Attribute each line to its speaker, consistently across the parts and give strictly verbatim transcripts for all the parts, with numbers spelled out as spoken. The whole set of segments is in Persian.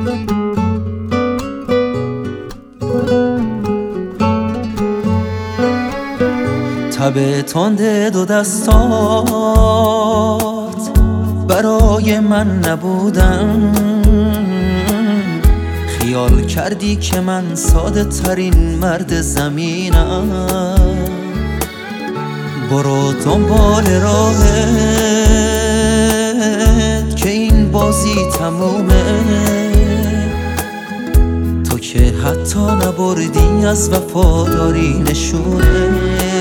Speaker 1: تب تند دو دستات برای من نبودن، خیال کردی که من ساده ترین مرد زمینم. برو دنبال راهت که این بازی تمومه، تو که حتی نبردی از وفاداری نشونه،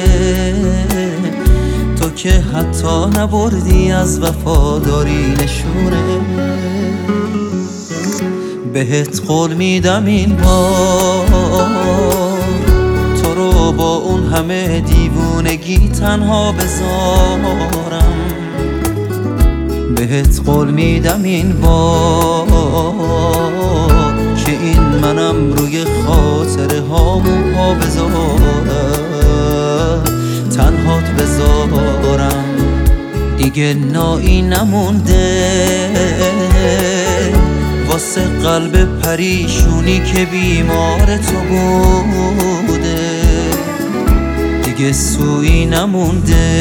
Speaker 1: تو که حتی نبردی از وفاداری نشونه. بهت قول میدم این بار تو رو با اون همه دیوونگی تنها بذارم. بهت قول میدم این بار که این منم روی خاطره هامون ها بذارم، تنهات بذارم. دیگه نایی نمونده واسه قلب پریشونی که بیمار تو بوده، دیگه سویی نمونده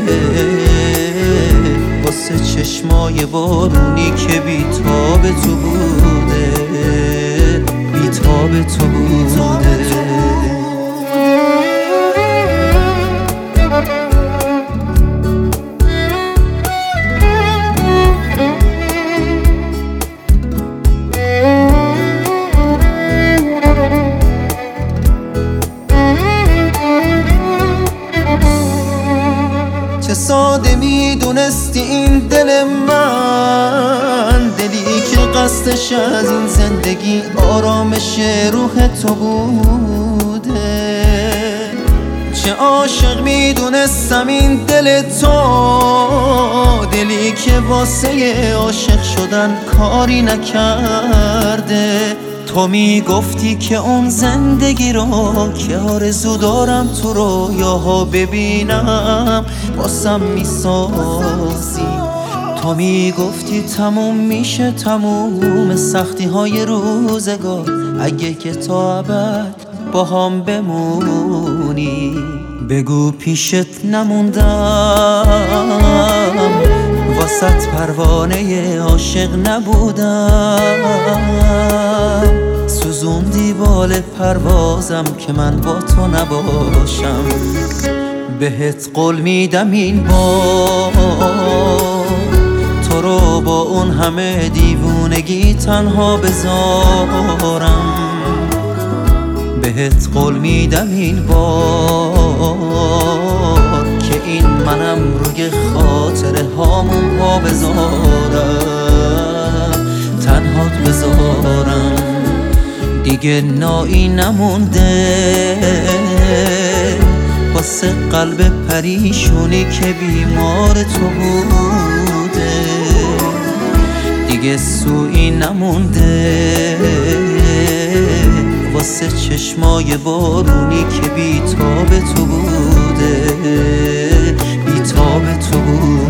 Speaker 1: واسه چشمای بارونی که بیتاب تو بوده، بیتاب تو بوده. چه ساده میدونستی این دل من، دلی که قصدش از این زندگی آرامش روح تو بوده. چه عاشق میدونستم این دل تو، دلی که واسه عاشق شدن کاری نکرده. تو میگفتی که اون زندگی رو که آرزو دارم تو رویاها ببینم واسم میسازی. تو میگفتی تموم میشه تموم سختی های روزگار اگه که تا ابد با هم بمونی. بگو پیشت نموندم واسط پروانه عاشق نبودم، سوزوندی بال پروازم که من با تو نباشم. بهت قول میدم این بار تو رو با اون همه دیوونگی تنها بذارم. بهت قول میدم این بار که این منم روی خاطره هامون ها بذارم، تنهات بذارم. دیگه نایی نمونده واسه قلب پریشونی که بیمار تو بوده، دیگه سویی نمونده واسه چشمای بارونی که بیتاب تو بوده، بیتاب تو بوده.